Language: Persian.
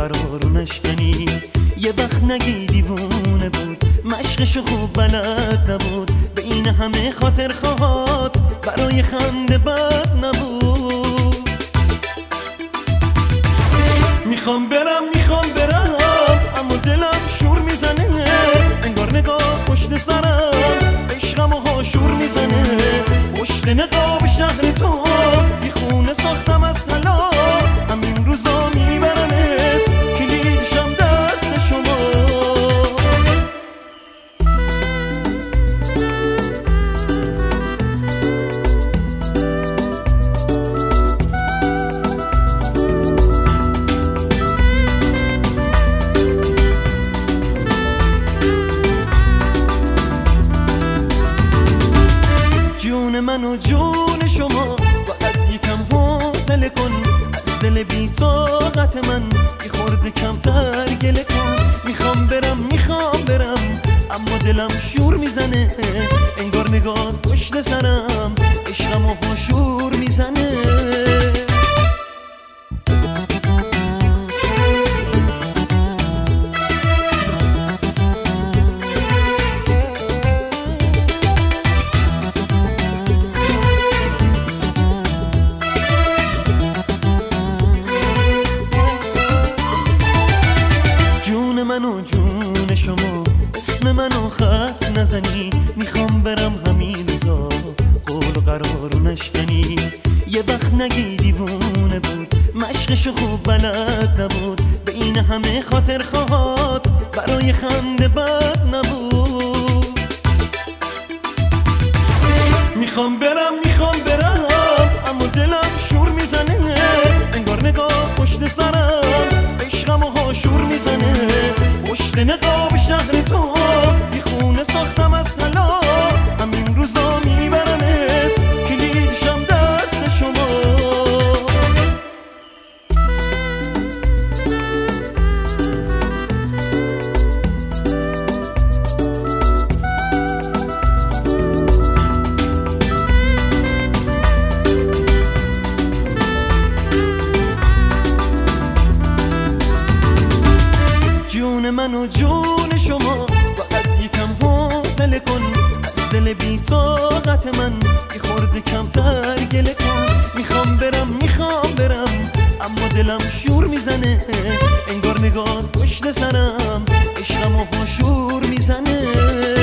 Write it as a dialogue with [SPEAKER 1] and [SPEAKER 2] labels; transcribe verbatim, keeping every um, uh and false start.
[SPEAKER 1] قرارو نشکنی. یه وقت نگی دیوونه بود، مشقش خوب بلد نبود، بین همه خاطر خواهد برای خنده بد نبود. میخوام برم میخوام برم اما دلم شور میزنه، انگار نگاه پشت سرم عشقم و ها شور میزنه. پشت نقاب شهر تو بی خونه ساختم از طلا، همین روزا میبرمت کلیدشم دست شما. جون من و جون شما باید یکم حوصله کن، از دل بی طاقت من یه خورده کمتر گله کن. میخوام برم میخوام برم اما دلم شور میزنه، انگار نگاه پشت سرم عشقم و شور میزنه. من و جون شما اسم منو خط نزنی، میخوام برم همین روزا قول و قرارو نشکنی. یه وقت نگی دیوونه بود، مشقش خوب بلد نبود، بین همه خاطر خواهد برای خنده بد نبود. میخوام برم میخوام برم اما دلم شور میزنه، انگار نگاه پشت سرم عشقم و ها شور میزنه. پشت نقاب شهر تو بی خونه ساختم از طلا، همین روزا میبرمت کلیدشم دست شما. جون من و جون شما باید یکم حوصله کن، از دل بی طاقت من یه خورده کمتر گله کن. میخوام برم میخوام برم اما دلم شور میزنه، انگار نگاه پشت سرم عشقم و شور میزنه.